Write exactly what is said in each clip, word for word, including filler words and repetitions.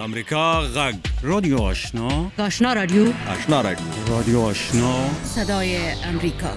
امریکا غږ رادیو آشنا آشنا رادیو آشنا رادیو رادیو آشنا صدای امریکا.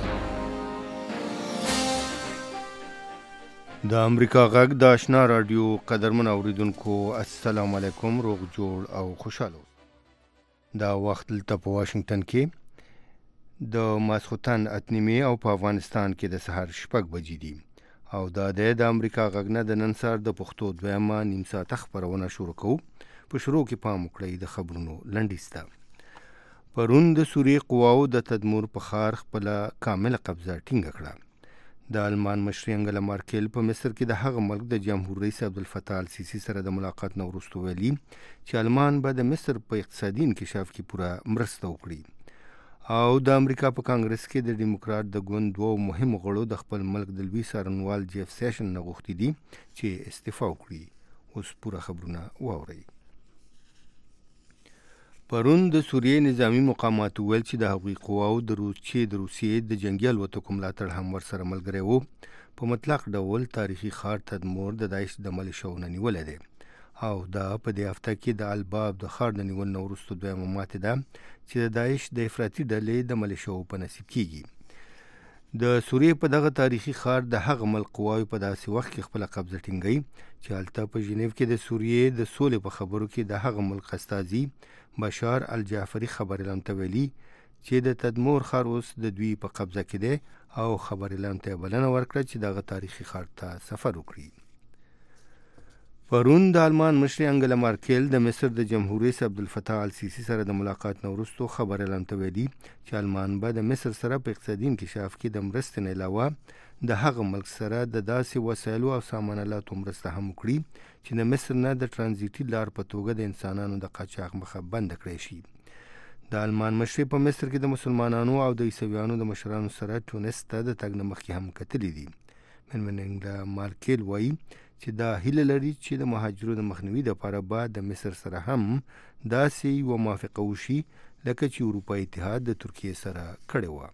د امریکا غږ د آشنا رادیو قدرمن اوریدونکو السلام علیکم، روغ جوړ او خوشاله. دا وخت دلته په واشنگټن کې د ماسخوتن اتنیمه او په افغانستان کې د سحر شپږ بجې دي او دا د امریکا غږ نه د نن سهار د پښتو دویمه نیم ساعت خبرونه شروع کوو. په شروع کې پام وکړئ د خبرونو لنډیسته. پرون د سوریې قواو د تدمور په ښار خپله کامله قبضه ټینګه کړه. د آلمان مشرې انګلا مارکل په مصر کې د هغه ملک د جمهور رئیس عبدالفتاح السیسي سره د ملاقات نه وروسته ویلي چې آلمان به د مصر په اقتصادي انکشاف کې پوره مرسته وکړي. او د امریکا په کانګرس کې د ډیموکرات د ګوند دوه مهم غړو د خپل ملک د لوی څارنوال جیف سیشن نه غوښتي دي چې استعفا وکړي. اوس پوره خبرونه واورئ. پرون د سوریې نظامی مقامات ویل چې د هغوی قواو د روسیې د روسیې د جنگي الوتکو ملاتړ هم ورسره ملګری وو. په مطلق ډول تاریخي ښار تدمور د داعش د ملیشو نه نیولی دی او دا په دې هفته کې د الباب د ښار د نیول نه وروسته دویمه ماتې ده چې د داعش د افراطي ډلې د ملیشو په نصیب کیږي. د سوریې په دغه تاریخي ښار د هغه ملک قواوې په داسې وخت کې خپله قبضه ټینګوي چې هلته په ژنیو کې د سوریې د سولې په خبرو کې د هغه ملک استازي بشار الجعفری خبر اعلان ته ویلي چې د تدمور ښار اوس د دوی په قبضه کې دی او خبر اعلان ته بلنه ورکړه چې دغه تاریخي ښار ته سفر وکړي. پرون د آلمان مشرې انګلا مارکل د مصر د جمهور رئیس عبدالفتاح السیسي سره د ملاقات نه وروسته خبر اعلان ته ویلي چې آلمان به د مصر سره په اقتصادي انکشاف کې د مرستې نه علاوه د هغه ملک سره د داسې وسایلو او سامان آلاتو مرسته هم وکړي چې د مصر نه د ترانزیټي لار په توګه د انسانانو د قاچاق مخه بنده کړی شي. د آلمان مشرې په مصر کې د مسلمانانو او د عیسویانو د مشرانو سره ټونس ته د تګ نه مخکې هم کتلي دي. مېرمن انګلا مارکل وایي چې دا هیله لري چې د مهاجرو د مخنیوي لپاره به د مصر سره هم داسې یوه موافقه وشي لکه چې اروپایي اتحاد د ترکیې سره کړې وه.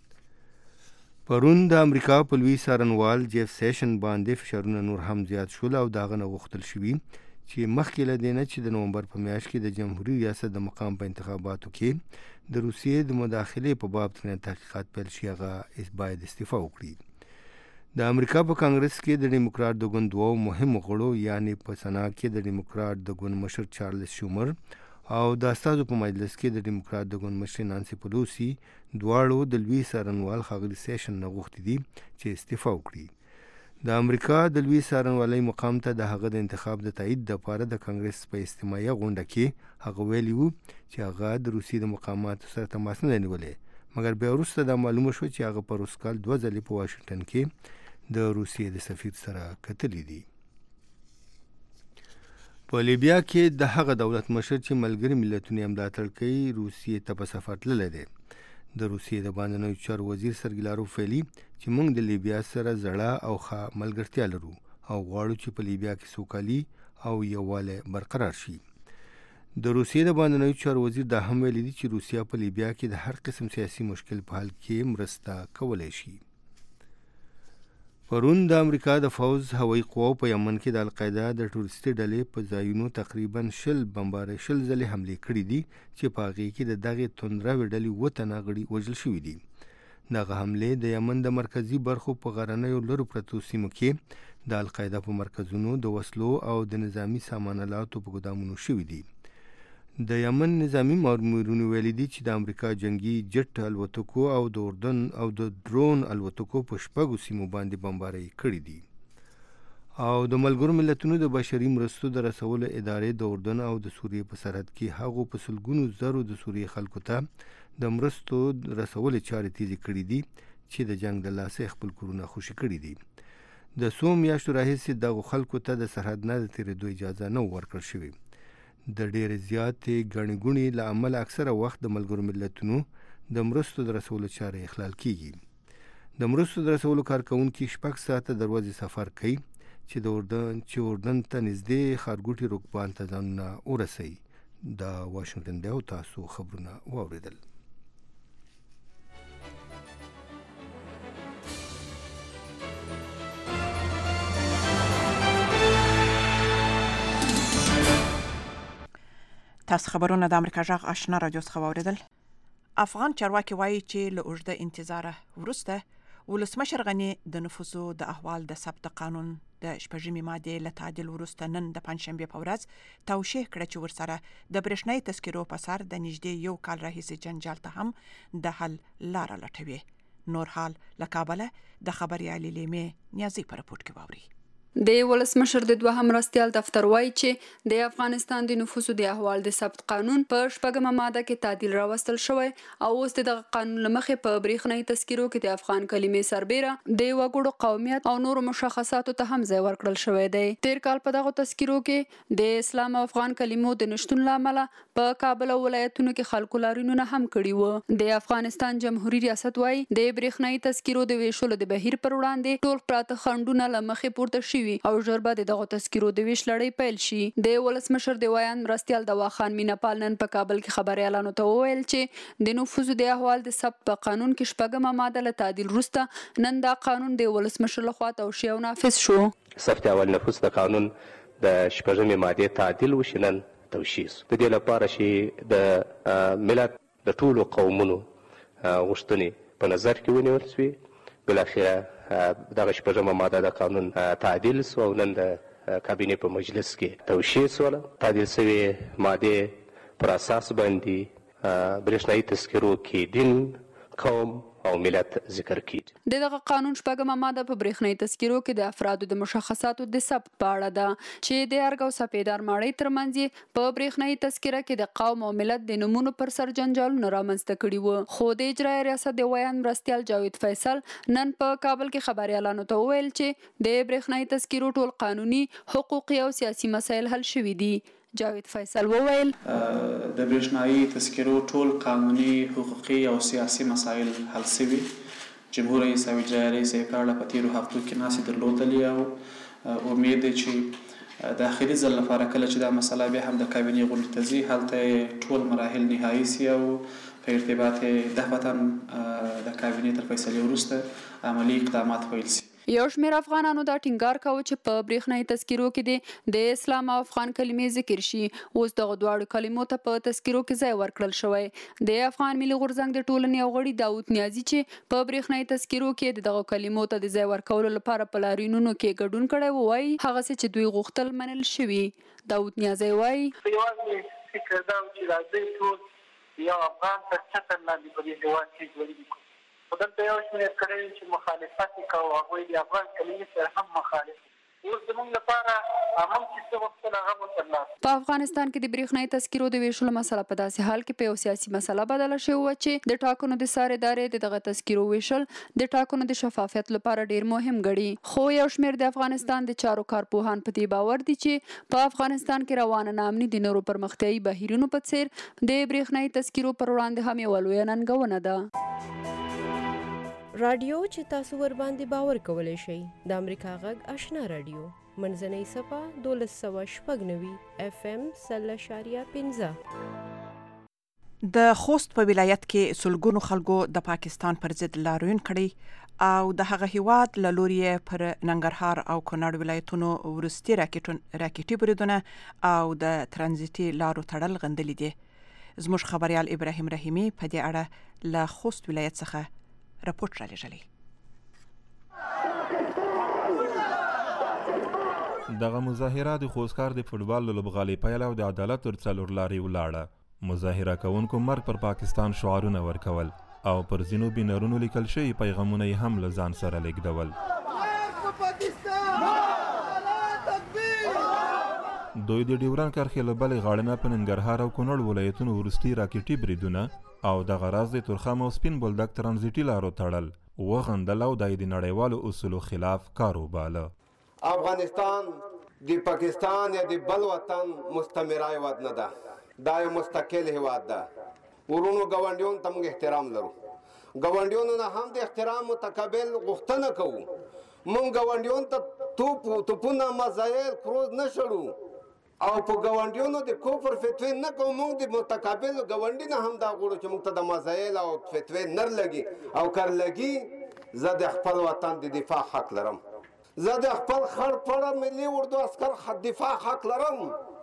پرون د امریکا په لوی څارنوال جیف سیشن باندې فشارونه نور هم زیات شول او د هغه نه غوښتل شوي چې مخکې له دې نه چې د نومبر په میاشت کې د جمهوري ریاست د مقام په انتخاباتو کې د روسیې د مداخلې په باب ترنه تحقیقات پیل شي هغه باید استعفا وکړي. د امریکا په کانګرس کې د ډیموکرات د ګوند دوه مهم غړو یعنی په سنا کې د ډیموکرات د ګوند مشر چارلز شومر او د استازو په مجلس کې د ډیموکرات د ګوند مشر نانسی پلوسی دواړو د لوی څارنوال ښاغلي سیشن نه غوښتي دي چې استعفا وکړي. د امریکا د لوی څارنوالۍ مقام ته د هغه د انتخاب د تایید دپاره د کانګرس په اجتماعي غونډه کې هغه ویلي وو چې هغه د روسیې د مقاماتو سره تماس نه دی نیولی، مګر بیا وروسته دا معلومه شوه چې هغه په روس کال دوه ځلې په واشنګټن کې د روسیې د سفیر سره کتلی دي. په لیبیا کې د هغه دولت مشر چې ملګري ملتونه یې ملاتړ کوي روسیې ته په سفر تللی دی. د روسیې د بهرنیو چارو وزیر سرګي لاروف ویلي چې موږ د لیبیا سره زړه او ښه ملګرتیا لرو او غواړو چې په لیبیا کې سوکالي او یووالی برقرار شي. د روسیې د بهرنیو چارو وزیر دا هم ویلي دي چې روسیه په لیبیا کې د هر قسم سیاسي مشکل په حل کې مرسته کولی شي. پرون د امریکا د فوز هوایي قواو په یمن کې د القاعده د ټوریستي ډلې په ځایونو تقریبا شل بمبارۍ شل ځلې حملې کړي دي چې په هغې کې د دغې توندروې ډلې اووه تنه غړي وژل شوي دي. دغه حملې د یمن د مرکزي برخو په غرنیو لرو پرتو سیمو کې د القاعده په مرکزونو د وسلو او د نظامي سامان آلاتو په ګدامونو شوي دي. د یمن نظامی مامورینو ویلي دي چې د امریکا جنگي جټ الوتکو او د اردن او د ډرون الوتکو په شپږو سیمو باندې بمبارۍ کړي دي. او د ملګرو ملتونو د بشري مرستو د رسولو ادارې د اردن او د سوریې په سرحد کې هغو په سلګونو زرو د سوریې خلکو ته د مرستو رسولو چارې تیزې کړي دي چې د جنگ د لاسه خپل کورونه خوشي کړي دي. د څو میاشتو راهیسې دغو خلکو ته د سرحد نه د تېرېدو اجازه نه ورکړل شوې. د ډېرې زیاتې ګڼې ګوڼې له امله اکثره وخت د ملګرو ملتونو د مرستو د رسولو چارې اخلال کیږي. د مرستو د رسولو کارکوونکي شپږ ساعته د ورځې سفر کوي چې د اردن چې اردن ته نږدې ښارګوټي رکبان ته ځانونه ورسوي. د واشنګټن دی او تاسو خبرونه واورېدل. تاسو خبرونه د امریکا جغ آشنا رادیو څخه واوریدل. افغان چارواکي وایي چې له اوږده انتظاره وروسته ولسمشر غني د نفوسو د احوال د ثبت قانون د شپږمې ماده له تعدیل وروسته نن د پنځشنبه په ورځ توشیح کړ چې ورسره د برېښنايي تذکرو په سر د نږدې یو کال راهیسې جنجال ته هم د حل لاره لټوي. نور حال له کابله د خبريالي لیمې نیازي پر رپورټ کې واوري. د ولسمشر د دوهم مرستیال دفتر وایي چې د افغانستان د نفوسو د احوال د ثبت قانون په شپږمه ماده کې تعدیل راوستل شوی او اوس د قانون لمخې په برېښنايي تذکرو کې د افغان کلمې سربیره د وګړو قومیت او نورو مشخصاتو ته هم ځای ورکړل شوی دی. تیر کال په دغه تذکرو کې د اسلام او افغان کلمو د نشټون لامل په کابل او ولایتونو کې خلکو لاریونونه هم کړي وو. د افغانستان جمهوریت ریاست وایي د برېښنايي تذکرو د ویشلو د بهیر پر وړاندې ټول پراته خنډونه لمخې پورته شي او ژر به دغه تذکرو د ویش لړۍ پیل شي. د ولسمشر د ویان مرستیال دواخان مینا پال نن په کابل کې خبريالانو ته وویل چې د نفوسو د احوال د ثبت په قانون کې شپږمه ماده له تعدیل وروسته نن دا قانون د ولسمشر لخوا توشیح او نافذ شو. ثبت اول نفوس د قانون د شپږمې ماده تعدیل وشي نن توشیح د دې لپاره چې د ملت د ټولو قومونو غوښتنې په نظر کې ونیول شي. بالاخره دغه شپږمه ماده د قانون تعدیل سو او نن د کابینې په مجلس کې توشیح سوله. تعدیل شوې ماده پر اساس باندې برېښنايي تذکرو کې دین قوم او ملت ذکر کیږي. دغه قانون شپږمه ماده په برېښنايي تذکرو کې د افرادو د مشخصاتو د ثبت په اړه ده چې د ارګ او سپیدار ماړۍ ترمنځ په برېښنايي تذکره کې د قوم او ملت د نمونو پر سر جنجالونه رامنځته کړي وو. خو د اجرایي ریاست د ویان مرستیال جاوید فیصل نن په کابل کې خبريالانو ته وویل چې د برېښنايي تذکرو ټول قانوني، حقوقي او سیاسي مسایل حل شوي دي. جاوید فیصل وویل د برېښنايي تذکرو ټول قانوني، حقوقي او سیاسي مسایل حل شوي. جمهور رئیس او اجرایي رئیس یې په اړه په تېرو هفتو کې ناستې درلودلې او امید دی چې د اخري ځل لپاره کله چې دا مسله بیا هم د کابینې غونډې ته ځي هلته ټول مراحل نهایي سي او په ارتباط دفعتا د کابینې تر فیصلې وروسته عملي اقدامات پیل سي. یو شمېر افغانانو دا ټینګار کاوه چې په برېښنايي تذکرو کې د اسلام او افغان کلمې ذکر شي. اوس دغه دواړو کلمو ته په تذکرو کې ځای ورکړل شوی. د افغان ملي غورځنګ د ټولنې او غړي داود نیازي چې په برېښنايي تذکرو کې دغه کلمو ته د ځای ورکولو لپاره په لاریونونو کې ګډون کړی و وایي هغه څه چې دوی غوښتل منل شوي. داود نیازي وایي یوازې فکر دا و چې راځي ټول یو افغان تر چتر لاندې په دې هېواد کې ژوندي کړو. خو دلته یو شمېر کړی چې مخالفت یې کوو هغوی د افغان کلمې سره هم مخالف. اوس زموږ لپاره هم چې څه غوښتل هغه مو ترلاسه. په افغانستان کې د برېښنايي تذکرو د ویشلو مسله په داسې حال کې په یو سیاسي مسله بدله شوې وه چې د ټاکنو د سارې دارې د دغه تذکرو ویشل د ټاکنو د شفافیت لپاره ډیر مهم ګڼي. خو یو شمېر د افغانستان د چارو کارپوهان په دې باور دي چې په افغانستان کې روانه ناامني د نورو پرمختیایي بهیرونو په څیر د برېښنايي تذکرو پر وړاندې هم یوه لویه ننګونه ده. رادیو چې تاسو ور باندې باور کولای شئ د امریکا غږ آشنا رادیو منځنۍ صفه دولس سوه شپږ نوي اف ام سل اشاریه پنځه. د خوست په ولایت کې سلګونو خلکو د پاکستان پر ضد لاریون کړی او د هغه هیواد له لوري پر ننګرهار او کونړ ولایتونو ورستي راکټون راکټي بریدونه او د ترانزیتي لارو تړل غندلې دي. زموږ خبريال ابراهیم رحیمی په دې اړه له خوست ولایت څخه رپورټ را لېږلی. دغه مظاهره د خوستکار د فوټبال لوبغالي پیل او د عدالت تر څلور لارې ولاړه. مظاهره کوونکو مرګ پر پاکستان شعارونه ورکول او پر ځینو بینرونو لیکل شوي پیغامونه یې هم له ځان سره لیږدول. دوی د ډیورنډ کرښې له بلې غاړې نه په ننګرهار او کونړ ولایتونو وروستي راکټي بریدونه او دغه راز د تورخم او سپین بولدک ترانزیټي لارو تړل وغندل او د نړیوالو اصولو خلاف کار وباله. افغانستان د پاکستان یا د بل وطن مستعمره هیواد نه ده، دا یو مستقل هیواد ده. ورونو ګاونډیانو ته موږ احترام لرو، ګاونډیانو نه هم د احترام متقابل غوښتنه کوو. موږ ګاونډیانو ته توپ توپونه مزایل کروز نه شړو او په ګاونډیانو د کفر فتوی نه کوو. موږ د متقابل ګاونډي نه هم دا غواړو چې موږ ته د مزایل او فتوی نر لګي او کر لګي. زه د خپل وطن د دفاع حق لرم، زه د خپل خړ پړه ملي اردو عسکر دفاع حق لرم.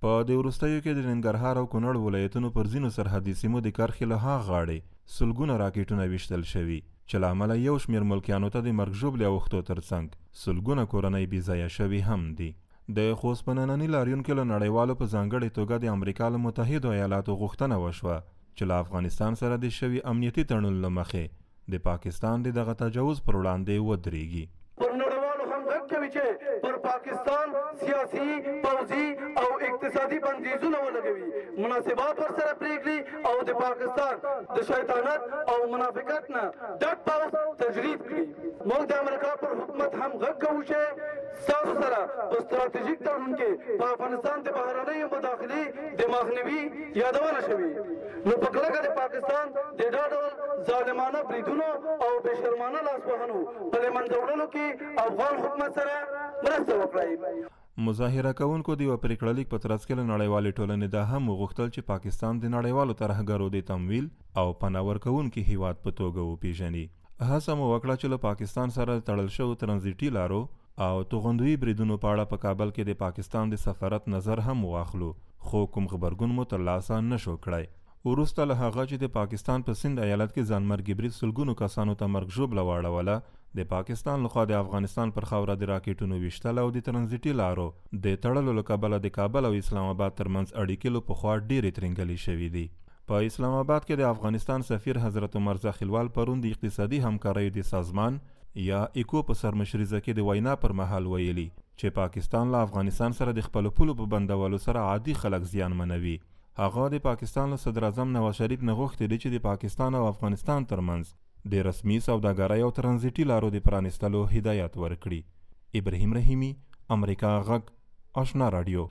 په دې وروستیو کې د ننګرهار او کونړ ولایتونو پر ځینو سرحدي سیمو د کرښې له ها غاړې سلګونه راکټونه ویشتل شوي چې له امله یو شمېر ملکیانو ته د مرګ ژوبلې اوښتو ترڅنګ سلګونه کورنۍ بېځایه شوي هم دي. د خوست په ننني لاریون کې له نړیوالو په ځانګړې توګه د امریکا له متحدو ایالاتو غوښتنه وشوه چې له افغانستان سره د شوي امنیتي تړون له مخې د پاکستان د دغه تجاوز پر وړاندې ودرېږي. پر نړیوالو هم غږ کوي چې پر پاکستان سیاسي پوځي او اقتصادي بندیزونه ولګوي، مناسبات ورسره پرېږدي او د پاکستان د شیطانت او منافقت نه ډک پوځ تجرید کړي. موږ د امریکا پر حکومت هم غږ کوو چې ستاسو سره په ستراتیژیک تړون کې په افغانستان د بهرنیو مداخلې د مخنیوي یادونه شوې، نو په کلکه د پاکستان د دا ډول ظالمانه بریدونو او بې شرمانه لاسوهنو په له منځه وړلو کې افغان حکومت سره مرسته وکړئ. مظاهره کوونکو د یوه پرېکړه لیک په ترڅ کې له نړیوالې ټولنې دا هم وغوښتل چې پاکستان د نړیوالو ترهګرو د تمویل او پناه ورکوونکي هیواد په توګه وپیژني. هڅه مو وکړه چې له پاکستان سره تړل شوو ترانزیټي لارو او توغندویي بریدونو په اړه په کابل کې د پاکستان د سفارت نظر هم واخلو، خو کوم غبرګون مو ترلاسه نشو کړی. وروسته له هغه چې د پاکستان په سند ایالت کې ځانمرګي برید سلګونو کسانو ته مرګ ژوبله واړوله، د پاکستان لخوا د افغانستان پر خاوره د راکټونو ویشتل او د ترانزیټي لارو د تړلو له کبله د کابل او اسلام آباد ترمنځ اړیکې له پخوا ډېرې ترنګلې شوي دي. په اسلام آباد کې د افغانستان سفیر حضرت عمر زخیلوال پرون د اقتصادي همکاریو د سازمان یا ایکو په سرمشریزه کې د وینا پر مهال ویلي چې پاکستان له افغانستان سره د خپلو پولو په بندولو سره عادي خلک زیانمنوي. هغه د پاکستان له صدر اعظم نواز شریف نه غوښتي دي چې د پاکستان او افغانستان ترمنځ د رسمي سوداګرۍ او ترانزیټي لارو د پرانستلو هدایت ورکړي. ابراهیم رحیمي، امریکا غږ، آشنا رادیو.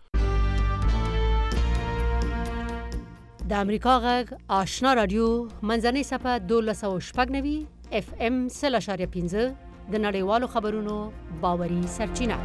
د امریکا غږ آشنا رادیو منځنۍ صفحه دولس سوه شپږ نوي اف ام سل اشاریه پنځه د نړیوالو خبرونو باوري سرچینه.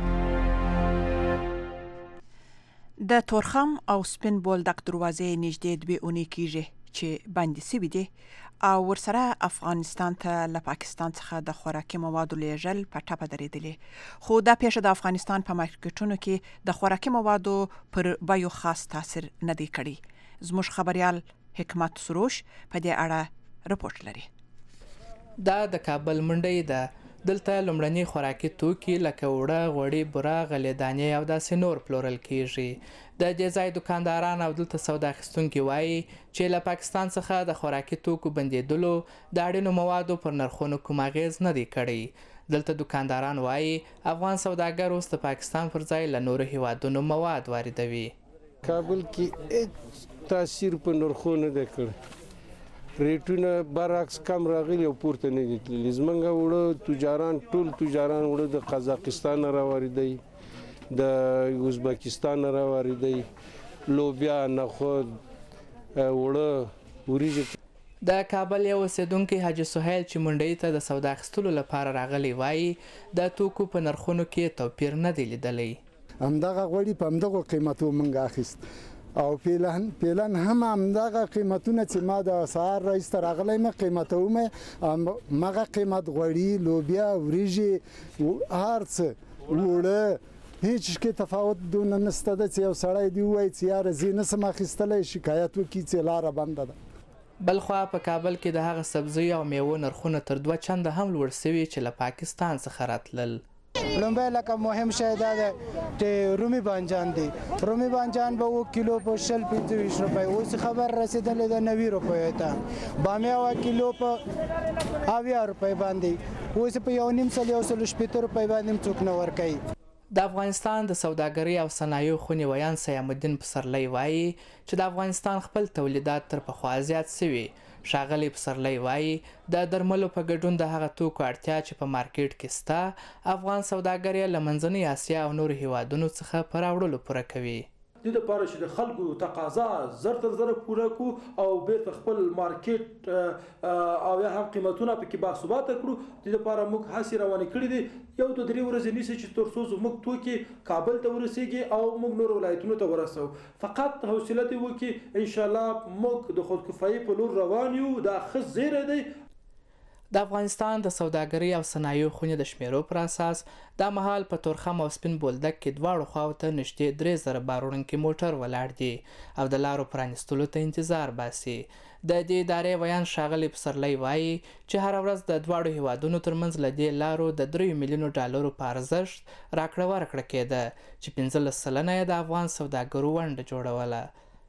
د تورخم او سپین بولدک دروازې نږدې دوې اونۍ کېږي چې بندي سوي دي او ورسره افغانستان ته له پاکستان څخه د خوراکي موادو لیږل په ټپه درېدلي، خو دا پیښه د افغانستان په مارکیټونو کې د خوراکي موادو پر بیو خاص تاثیر نه دی کړی. زموږ خبریال حکمت سروش په دې اړه رپورټ لري. دا د کابل منډۍ ده. دلته لومړني خوراکي توکي لکه وړه، غوړي، بوره، غلې دانې او داسې نور پلورل کیږي. د دې ځای دکانداران او دلته سودا اخیستونکي وایي چې له پاکستان څخه د خوراکي توکو بندېدلو د اړینو موادو پر نرخونو کوم اغېز نه دی کړی. دلته دکانداران وایي افغان سوداګر اوس د پاکستان پر ځای له نورو هیوادونو مواد واردوي. کابل کې هیڅ تاثیر په نرخونو نه کړی، ریټونه برعکس کم راغلي او پورته نه دي تللي. زمونږ وړه تجاران ټول تجاران وړه د قزاقستان نه راواردوي، د ازبکستان نه راواردوي، لوبیا، نخود، وړه، وریجې. د کابل یو اوسیدونکی حاجي سهیل چې منډۍ ته د سودا اخیستلو لپاره راغلی وایي د توکو په نرخونو کې توپیر نه دی لیدلی. همدغه غوړي په همدغو قیمتو موږ اخیست او پیلن پیلن هم همدغه قیمتونه چې ما د سهار راایسته راغلی مې قیمتومه مغه قیمت غوړي، لوبیا، وریجې، هر څه وړه، هیڅ کې تفاوت دونه نشته ده چې یو سړی دی ووایي چې یاره زه نسم اخیستلی شکایت وکړي چې لاره بنده ده. بلخوا په کابل کې د هغه سبزیو او میوو نرخونه تر دوه چنده هم لوړ سوي چې له پاکستان څخه راتلل. لومبی لکه مهم شی دا ده چې رومي بانجان دی. رومي بانجان به و کیلو په شل پنځه ویشت روپۍ، اوس خبر رسېدلې ده نوي روپیو ته. بامیه و کیلو په اویا روپۍ باندې، اوس په یو نیم سل یو سل شپېته روپۍ باندې څوک نه ورکوي. د افغانستان د سوداګرۍ او صنایعو خونې ویان سیام الدین پسرلی وایي چې د افغانستان خپل تولیدات تر پخوا زیات سوي. ښاغلی پسرلی وایي د درملو په ګډون د هغه توکو اړتیا چې په مارکیټ کې سته افغان سوداګر یې له منځنۍ اسیا او نورو هیوادونو څخه په راوړلو پوره کوي. د لپاره چې د خلکو تقاضا زر تر زره پوره کو او بیرته خپل مارکیټ او یا هم قیمتونه پکې باثباته کړو، د لپاره موږ هڅې روانې کړې دي. یو دوه درې ورځې نیسي چې تر څو زموږ توکي کابل ته ورسیږي او موږ نور ولایتونو ته ورسو. فقط حوصله دې وکړي، انشاءالله موږ د خودکفایي په لور روان یو. دا ښه زیری دی. د افغانستان د سوداګرۍ او صنایعو خونې د شمیرو پر اساس دا مهال په تورخم او سپین بولدک کې دواړو خواو ته نږدې درې زره بار وړونکي موټر ولاړ دي او د لارو پرانیستلو ته انتظار باسي. د دې ادارې ویان ښاغلی پسرلی وایي چې هره ورځ د دواړو هیوادونو ترمنځ له دې لارو د دریو میلیونو ډالرو په ارزښت راکړه ورکړه کېده چې پنځلس سلنه یې د افغان سوداګرو ونډه جوړوله.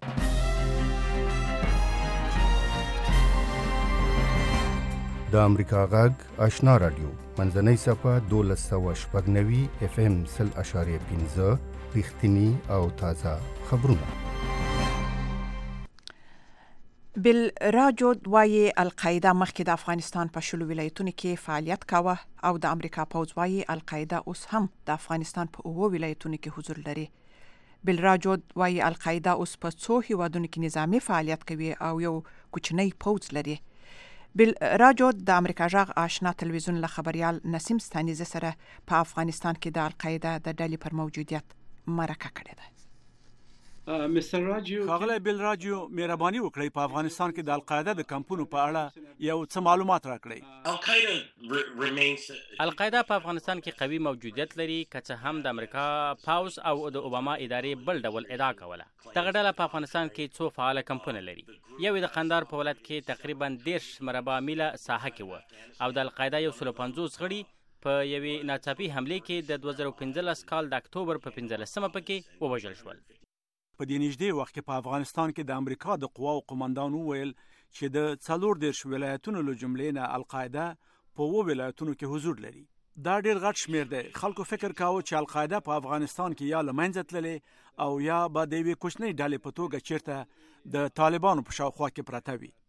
د امریکا غږ آشنا رادیو منځنۍ صفحه دولس سوه شپږ نوي اف ام سل اشاریه پنځه رښتیني او تازه خبرونه. بل راجود وایي القاعده مخکې د افغانستان په شلو ولایتونو کې فعالیت کاوه او د امریکا پوځ وایي القاعده اوس هم د افغانستان په اووه ولایتونو کې حضور لري. بل راجود وایي القاعده اوس په څو هیوادونو کې نظامی فعالیت کوي او یو کوچنی پوځ لري. بل راجود د امریکا غږ آشنا تلویزیون له خبريال نسیم ستانیزه سره په افغانستان کې د القاعده د ډلې پر موجودیت مرکه کړې ده. مستر راجیو خاغلی بل راجیو مهرباني وکړئ په افغانستان کې د القاعده د کمپونو په اړه یو څه معلومات راکړئ. القاعده په افغانستان کې قوي موجودیت لري که څه هم د امریکا پاوز او د اوباما ادارې بل ډول ادعا کوله. دغه ډله په افغانستان کې څو فعاله کمپونه لري. یو د قندهار په ولایت کې تقریبا دېرش مربع میله ساحه کې و او د القاعده یو سل پنځوس غړي په یوې ناڅاپي حملې کې د دوه زره پنځلس کال د اکتوبر په پنځلسمه پکې ووژل شول. په دې نږدې وخت کې په افغانستان کې د امریکا د قواو قومندان وویل چې د څلور دېرش ولایتونو له جملې نه القاعده په اووه ولایتونو کې حضور لري. دا ډېر غټ شمیر دی. خلکو فکر کاوه چې القاعده په افغانستان کې یا له منځه تللې او یا به د یوې کوچنۍ ډلې په توګه چیرته د طالبانو په شاوخوا کې پرته وي.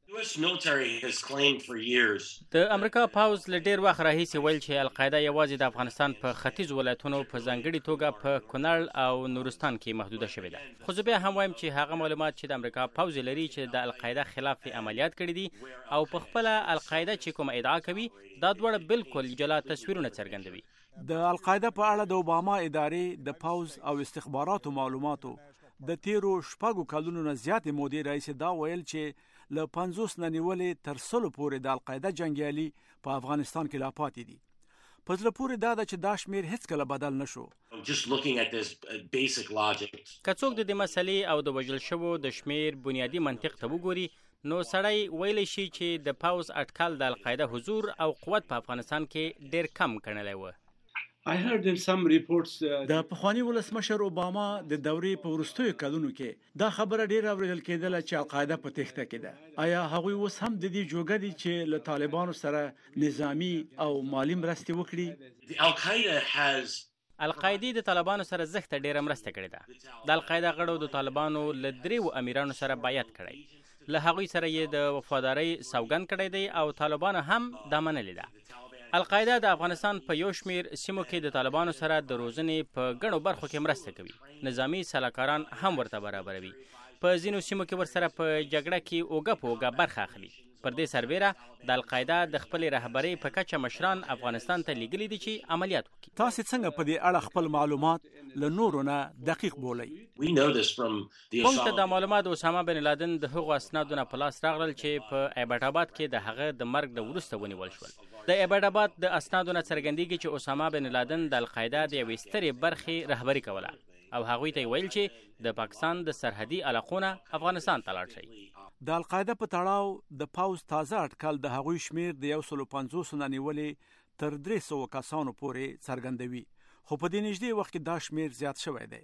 د امریکا پاوز له ډېر وخت راهیسې ویل چې القاعده یوازې د افغانستان په ختیځ ولایتونو په ځانګړې توګه په کونړ او نورستان کې محدوده شوې ده. خو زه بیا هم وایم چې هغه معلومات چې د امریکا پاوز لري چې د القاعده خلاف عملیات کړي دي او په خپله القاعده چې کوم ادعا کوي دا دواړه بالکل جلا تصویرونه څرګندوي. د القاعده په اړه د اوباما ادارې د پاوز او استخباراتو معلوماتو د تیرو شپږو کلونو نه زیاتې مودې راهیسې دا ویل چې له پنځوس نه نیولې تر سلو پورې د القاعده جنګیالي په افغانستان کې لا پاتې دي. په زړه پورې دا ده چې دا شمیر هیڅکله بدل نه شو. که څوک د دې مسلې او د وژل شوو د شمیر بنیادي منطق ته وګوري نو سړی ویلی شي چې د پاوز اټکل د القاعده حضور او قوت په افغانستان کې ډېر کم ګڼلی و. د پخواني ولسمشر اوباما د دورې په وروستیو کلونو کې دا خبره ډېره اورېدل کېدله چې القاعده په تېښته کې ده. آیا هغوی اوس هم د دې جوګه دي چې له طالبانو سره نظامی او مالی مرستې وکړي؟ القاعده د طالبانو سره زښته ډېره مرسته کړې ده. د القاعده غړو د طالبانو له دریو امیرانو سره بیعت کړی. له هغوی سره یې د وفادارۍ سوګند کړی دی او طالبانو هم دا منلې ده. القاعده د افغانستان په یو شمیر سیمو کې د طالبانو سره د روزنې په ګڼو برخو کې مرسته کوي. نظامی سلاکاران هم ورته برابروي. په ځینو سیمو کې ورسره په جګړه کې اوږه په اوږه برخه اخلي. پر دې سربیره د القاعده د خپلې رهبرۍ په کچه مشران افغانستان ته لیږلي دي چې عملیات وکړي. تاسې څنګه په دې اړه خپل معلومات له نورو نه دقیق بولئ؟ موږ ته دا معلومات د اسامه بن لادن د هغو اسنادو نه په لاس راغلل چې په ایبټ آباد کې د هغه د مرګ د وروسته ونیول شول. د ایبټ آباد د اسنادو نه څرګندېږي چې اسامه بن لادن د القاعده د یوې سترې برخې رهبري کوله او هغوی ته ویل چې د پاکستان د سرحدي علاقو نه افغانستان ته لاړ شئ. د القاعده په تړاو د پاوز تازه اټکل د هغوی شمیر د یو سلو پنځوسو نه نیولې تر درې سوو کسانو پورې څرګندوي. خو په دې نږدې وخت کې دا شمیر زیات شوی دی.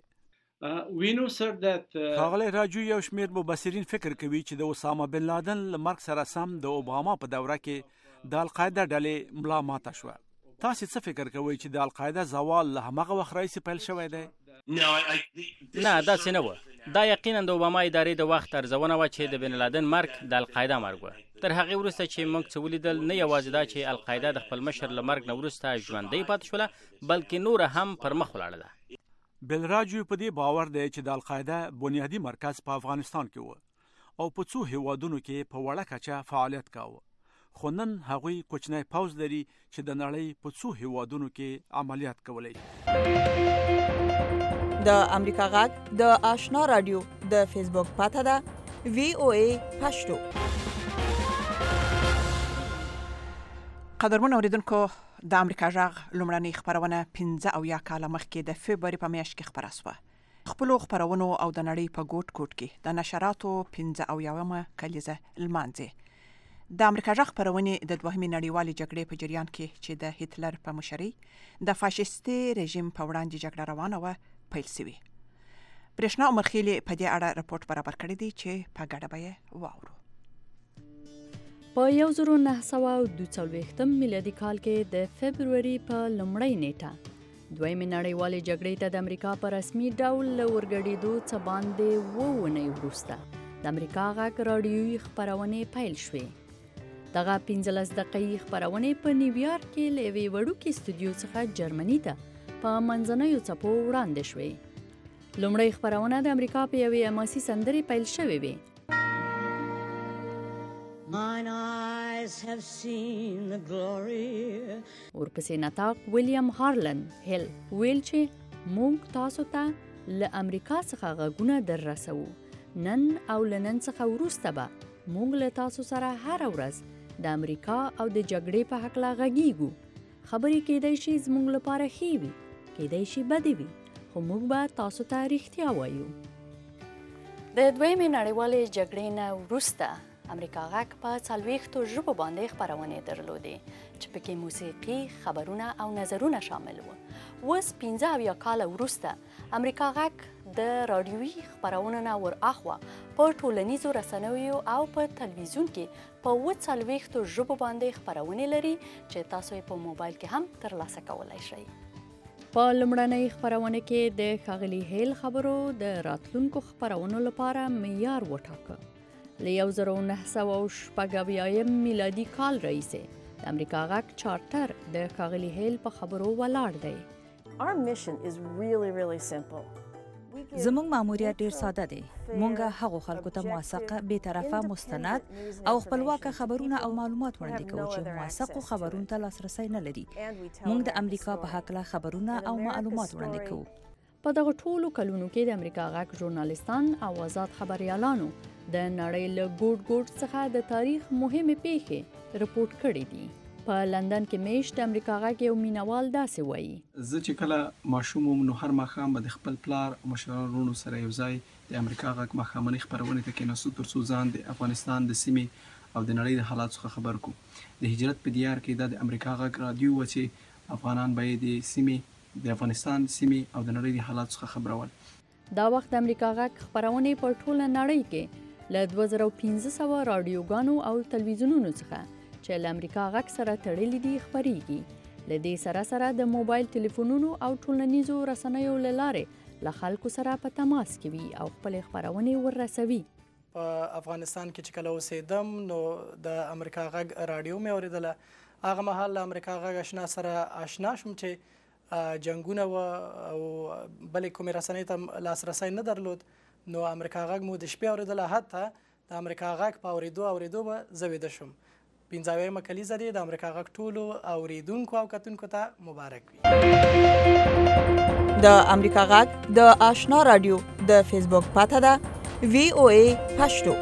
ښاغلی راجو یو شمیر مبصرین فکر کوي چې د اسامه بن لادن له مرګ سره سم د اوباما په دوره کې د القاعده ډلې ملا ماته شوه. تاسې څه فکر کوئ چې د القاعده زوال له همغه وخت راهیسې پیل شوی دی؟ نه داسې نه وه. دا یقینا د اوباما ادارې د وخت ارزونه وه چې د بن لادن مرګ د القاعده مرګ وه. تر هغې وروسته چې موږ څه ولیدل نه یوازې دا چې القاعده د خپل مشر له مرګ نه وروسته ژوندۍ پاتې شوله بلکې نوره هم پر مخ ولاړه ده. بل راجو په دې باور دی چې د القاعده بنیادي مرکز په افغانستان کې و او په څو هیوادونو کې په وړه کچه فعالیت کاوه. خو نن هغوی کوچنی پوځ لري چې د نړۍ په څو هیوادونو کې عملیات کولی. د امریکا غږ د آشنا رادیو د فیسبوک پاته ده وی او ای پښتو. قدرمن اوریدونکو د امریکا جغ لومړنۍ خبرونه پنځه او یا کاله مخکې د فبرवरी په میاشت کې خبره شوه. خپلو خبرونو او د نړۍ په ګوټ ګوټ کې د نشراتو پنځه او یاومه کلیزه لمانځي. د امریکا جغ خبرونه د دوهمې نړیوالې جګړې په جریان کې چې د هټلر په مشرۍ د فاشیستي رژیم په وړاندې جګړه روانه وه پیل شوې. برېښنا عمرخیلي په دې اړه رپورټ برابر کړی دی چې په ګډه به یې واورو. په یو زرو نهه سوه دوه څلوېښتم میلادي کال کې د فبرवरी په لومړۍ نیټه دویمې نړیوالې جګړې ته د امریکا په رسمي ډول له ورګډېدو څه باندې اووه اونۍ وروسته د امریکا غږ راډیویي خپرونې پیل شوې. دغه پنځلس دقیقې خپرونې په نیویارک کې له یوې وړوکې استودیو څخه جرمني ته په منځنیو څپو وړاندې شوې. لومړۍ خپرونه د امریکا په یوې حماسي سندرې پیل شوې وې. Mine eyes have seen the glory. ورپسې نطاق ویلیام هارلن هیل ویل چې موږ تاسو ته له امریکا څخه غږونه در رسوو. نن او له نن څخه وروسته به موږ له تاسو سره هره ورځ د امریکا او د جګړې په هکله غږیږو. خبرې کېدای شي زموږ لپاره ښې وي، کېدای شي بدې وي، خو موږ به تاسو ته رښتیا وایو. د دویمې نړیوالې جګړې نه وروسته امریکا غږ په څلوېښتو ژبو باندې خپرونې درلودې چې پکې موسیقي، خبرونه او نظرونه شامل وو. اوس پنځه اویا کاله وروسته امریکا غږ د راډیویي خپرونو نه ور اخوا په ټولنیزو رسنیو او په تلویزیون کې په اووه څلوېښتو ژبو باندې خپرونې لري چې تاسو یې په موبایل کې هم ترلاسه کولی شئ. په لومړنۍ خپرونه کې د ښاغلي هیل خبرو د راتلونکو خپرونو لپاره معیار وټاکه. له یو زرو نهه سوه شپږ اویایم میلادي کال راهیسې د امریکا غږ چارټر د ښاغلي هیل په خبرو ولاړ دی. زموږ ماموریت ډیر ساده دی. مونږ هغو خلکو ته موثقه، بی‌طرفه، مستند او خپلواکه خبرونه او معلومات وړاندې کوو چې موثقو خبرونو ته لاسرسی نه لري. مونږ د امریکا په هکله خبرونه او معلومات وړاندې کوو. په دغه ټولو کلونو کې د امریکا غږ ژورنالیستان او آزاد خبریالانو د نړۍ له ګوټ ګوټ څخه د تاریخ مهمې پیښې رپورټ کړي دي. په لندن کې میشت د امریکا غږ یو مینوال داسې وایي: زه چې کله ماشوم وم نو هر ماښام به د خپل پلار او مشرانو وروڼو سره یو ځای د امریکا غږ ماښامنۍ خپرونې ته کېناستو تر څو ځان د افغانستان د سیمې او د نړۍ د حالاتو څخه خبر کړو. د هجرت په دیار کې دا د امریکا غږ رادیو و چې افغانان به د سیمې د افغانستان سیمې او د نړۍ د حالاتو څخه خبرول. دا وخت د امریکا غږ خپرونې په ټوله نړۍ کې له دوه زره پنځه سوه راډیوګانو او تلویزیونونو څخه چې له امریکا غږ سره تړلي دي خپریږي. له دې سره سره د موبایل تلیفونونو او ټولنیزو رسنیو له لارې له خلکو سره په تماس کې وي او خپلې خپرونې وررسوي. په افغانستان کې چې کله اوسېدم نو د امریکا غږ راډیو مې اورېدله. هغه مهال له امریکا غږ اشنا سره آشنا شوم چې جنګونه و او بلې کومې رسنۍ ته لاسرسی نه درلود. نو امریکا غږ مو د شپې اورېدله، حتی د امریکا غږ په اورېدو اورېدو به زه ویده شم. پنځه اویایمه کلیزه دی. د امریکا غږ ټولو اورېدونکو او کتونکو ته مبارک وي. د امریکا غږ د آشنا رادیو د فیسبوک پاته ده وی او ای پښتو.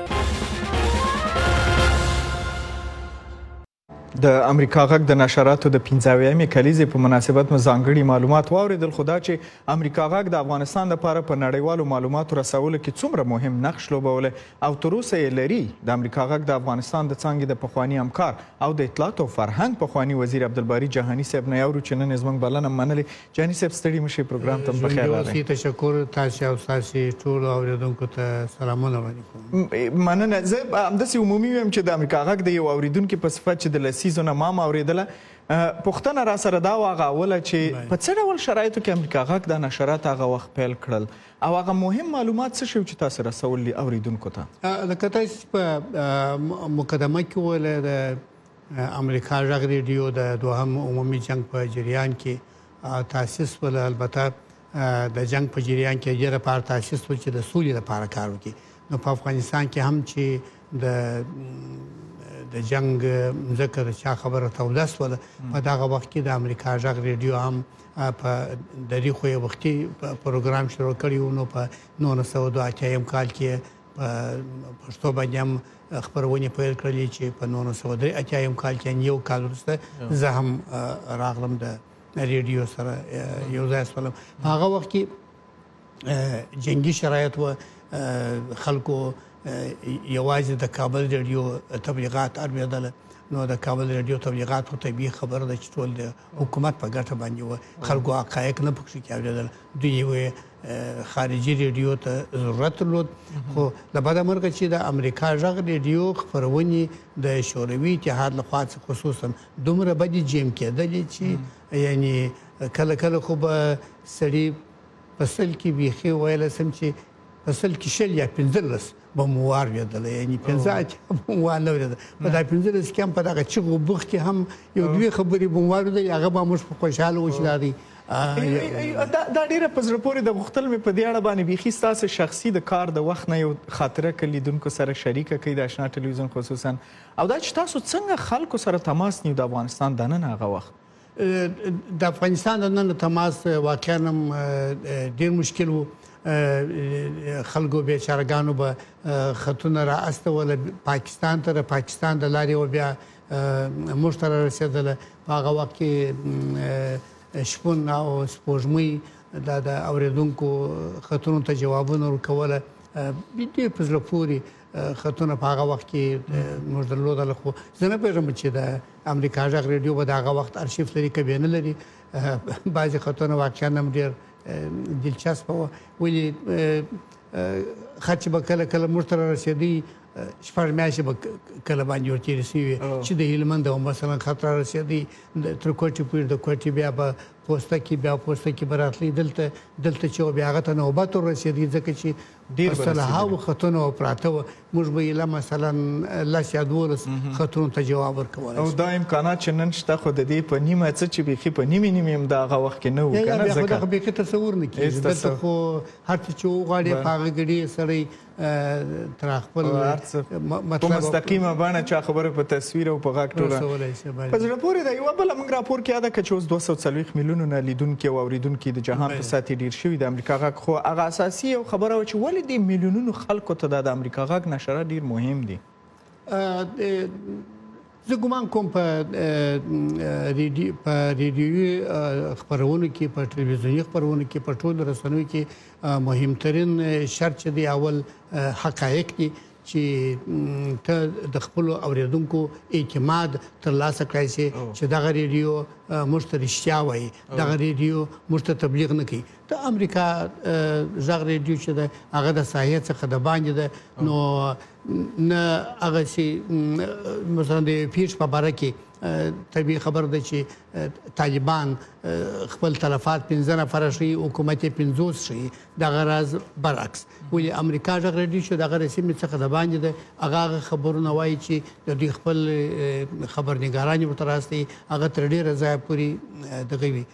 د امریکا غږ د نشراتو د پنځه اویایمې کلیزې په مناسبت مو ځانګړي معلومات واورېدل، خو دا چې امریکا غږ د افغانستان لپاره په نړیوالو معلوماتو رسولو کې څومره مهم نقش لوبولی او تر اوسه یې لري. د امریکا غږ د افغانستان د څانګې د پخواني همکار او د اطلاعاتو او فرهنګ پخواني وزیر عبدالباري جهاني صاحب نه یاورو چې نن یې زموږ بلنه منلې. جهاني صاحب ستړي مه شئ، پروګرام ته مو پخیر راغی. تشکر تاسو او ستاسې ټولو اورېدونکو ته سلامونه وړاندې کوم. مننه. زه همداسې عمومي ویم چې د امریکا غږ د یو اورېدونکي په صفت چې د لسیزو نه ما هم اورېدله، پوښتنه را سره دا وه هغه اوله چې په څه ډول شرایطو کې امریکا غږ دا نشرات هغه وخت پیل کړل او هغه مهم معلومات څه شی چې تاسو رسول دي اوریدونکو ته؟ لکه تاسو په مقدمه کې وویل د امریکا غږ ریډیو د دوهم عمومي جنګ په جریان کې تاسیس ول. البته د جنګ په جریان کې یې لپاره تاسیس ول چې د سولې لپاره کار وکړي. نو په افغانستان کې هم چې د د جنگ ذکر چا خبره توده شوله، په دغه وخت کې د امریکا غږ ریډیو هم په د دې خو یو وختي پروګرام شروع کړی و. نو په نولس سوه دوه اتیایم کال کې په پښتو باندې هم خپرونې پیل کړلې چې په نولس سوه درې اتیایم کال کې یو کال وروسته زه هم راغلم د ریډیو سره یو ځای شولم. په هغه وخت کې جنګي شرایط و، خلکو یوازې د کابل ریډیو تبلیغات اورېدل، نو د کابل ریډیو تبلیغات خو طبیعي خبره ده چې ټول د حکومت په ګټه باندې وه، خلکو حقایق نه پکښې کې اورېدل. دوی یوې خارجي ریډیو ته ضرورت درلود، خو له بده مرغه چې د امریکا غږ ریډیو خپرونې د شوروي اتحاد لخوا څخه خصوصا دومره بدې جیم کېدلې چې یعنی کله کله خو به سړي په سل کې بیخي ویلی سم چې په سل کې شل یا پنځلس به مو واورېدله، یعنې پنځه اتیا به مو وانه اورېده. په دا پنځلس کې هم په دغه چغو بوخت کې هم یو دوې خبرې به مو واورېدلې، هغه به موږ په خوشحاله وو چې دا دی. دا ډیره په زړه پورې د غوښتل مې په دې اړه باندې بیخي ستاسو شخصي د کار د وخت نه یو خاطره که لیدونکو سره شریکه کړئ د اشنا ټلویزیون خصوصا، او دا چې تاسو څنګه خلکو سره تماس نیو د افغانستان دننه هغه وخت؟ د افغانستان دننه تماس واقعا هم ډېر مشکل و. خلکو بیچارهګانو به خطونه را استوله پاکستان ته، د پاکستان د لارې و بیا موږ ته را رسېدله. په هغه وخت کې شپون او سپوږمۍ دا د اورېدونکو خطونو ته جوابونه ورکوله، ډېر په زړه پورې خطونه په هغه وخت کې موږ درلودل. خو زه نه پوهېږم چې د امریکا غږ ریډیو به د هغه وخت ارشیف لري که بیا نه لري. بعضې خطونه واقعا هم ډېر دلچسپه وه، ولې خط چې به کله کله موږ ته رارسېدی شپږ میاشتې به کله باندې ورتېرې سوي چې د هلمند او مثلا خط رارسېدی تر کوټې پورې، د کوټې بیا به پوسته کې بیا پوسته کې به راتلی، دلته دلته چې بیا هغه ته نوبت ورسېدی ځکه چې ډېر سلهاوو خطونه پراته وه. موږ به یې مثلا لس یا دولس خطونو ته جواب ورکولی. او دا امکانات چې نن شته خو د دې په نیمه څه چې بیخي په نیمې نیمې هم د هغه وخت کې نه وو که نه، ځکه خو بیخي تصور نه کېږي. دلته خو هر څه چې وغواړې په هغه ګډې سړی تر خپل په مستقیمه بڼه چا خبره په تصویر او په غږ ټوله په زړه پورې ده. یوه بله موږ راپور کې یاده که چې اوس دوه سوه څلوېښت میلیونونه لیدونکي او اورېدونکي د جهان په سطحې ډېر شوي د امریکا غږ، خو هغه اساسي یو خبره وه چې ولې دې میلیونونو خلکو ته دا د امریکا غږ نشرات ډېر مهم دي؟ زه ګمان کوم په ریډیوي خپرونو کې، په ټلویزیوني خپرونو کې، په ټولو رسنیو کې مهمترین شرط چې دی اول حقایق دي، چې ته د خپلو اورېدونکو اعتماد ترلاسه کړی شي چې دغه ریډیو موږ ته رښتیا وایي، دغه ریډیو موږ ته تبلیغ نه کوي. د امریکا غږ ریډیو چې ده هغه د ساحې څخه د باندې ده، نو نه هغسې مثلا د پیښ په باره کې طبیعي خبر ده چې طالبان خپل تلفات پنځه نفره ښیي، حکومت یې پنځوس ښیي، دغه راز برعکس. ولې امریکا غږ ریډیو چې دغه سیمې څخه د باندې ده هغه هغه خبرونه وایي چې د دوی خپل خبرنګاران یې ورته راستوي، هغه تر ډېره ځایه پورې دغه وي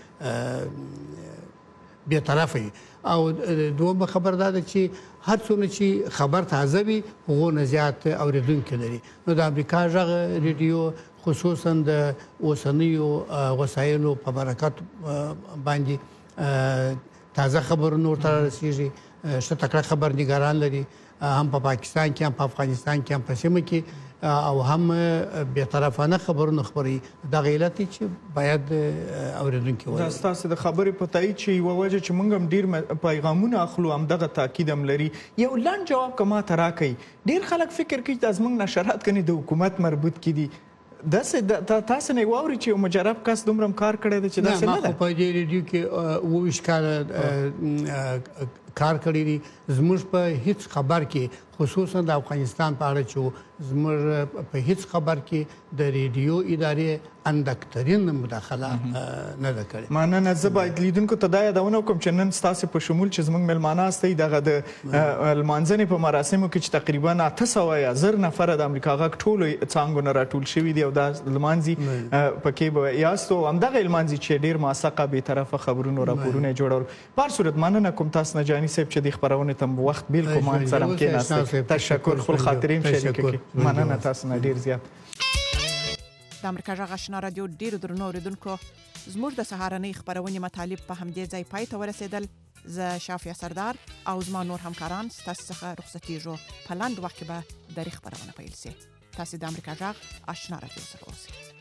بېطرفه وي. او دومره خبر دا ده چې هر څومره چې خبر تازه وي هغو نه زیات اورېدونکي لري. نو د امریکا غږ ریډیو خصوصا د اوسنیو وسایلو په برکت باندې تازه خبرونه ورته رسېږي، ښه تکړه خبرنګاران لري، هم په پاکستان کې هم په افغانستان کې هم په سیمه کې، او هم بېطرفانه خبرونه خپروي. دغه علت دی چې باید اورېدونکي ولري. دا ستاسو د خبرې په تایید چې یوه وجه چې موږ هم ډېر پیغامونه اخلو همدغه تاکید هم لري. یو لنډ جواب که ما ته راکوئ، ډېر خلک فکر کوي چې دا زموږ نشرات کنې د حکومت مربوط کې دي، داسې تاسو نه یې واوري چې یو مجرب کس دومره هم کار کړی دی چې داسې نه ده؟ ما خو په دې ریډیو کې اووه ویشت کاله کار کړی دی. زموږ په هیڅ خبر کې خصوصا د افغانستان په اړه چې زموږ په هیڅ خبر کې د ریډیو ادارې اندکترین مداخله نه ده کړې. مننه. زه باید لیدونکو ته دا یادونه وکړم چې نن ستاسو په شمول چې زموږ میلمانه هستئ دغه د لمانځنې په مراسمو کې چې تقریبا اته سوه یا زر نفره د امریکا غږ ټولو څانګو نه راټول شوي دي او دا لمانځي پکې به یاستو، همدغه لمانځي چې ډېر موثقه بېطرفه خبرونه راپورونه یې جوړول. په هر صورت مننه کوم تاسو نه جاني صاحب چې دې خپرونې ته وخت بالکل مان سره هم کېناستئ. تشکر، خپل خاطرې هم شریکه کړئ. مننه تاسو نه ډېر زیات. د امریکا غږ آشنا رادیو ډیرو درنو اوریدونکو، زموږ د سهارنۍ خبرونې مطالب په همدې ځای پای ته ورسېدل. زه شافیا سردار او زما نور همکاران ستاسو څخه رخصتېږو. په لاندې وخت کې به درې خبرونه پیل شي. تاسو د امریکا غږ آشنا رادیو سره اوسئ.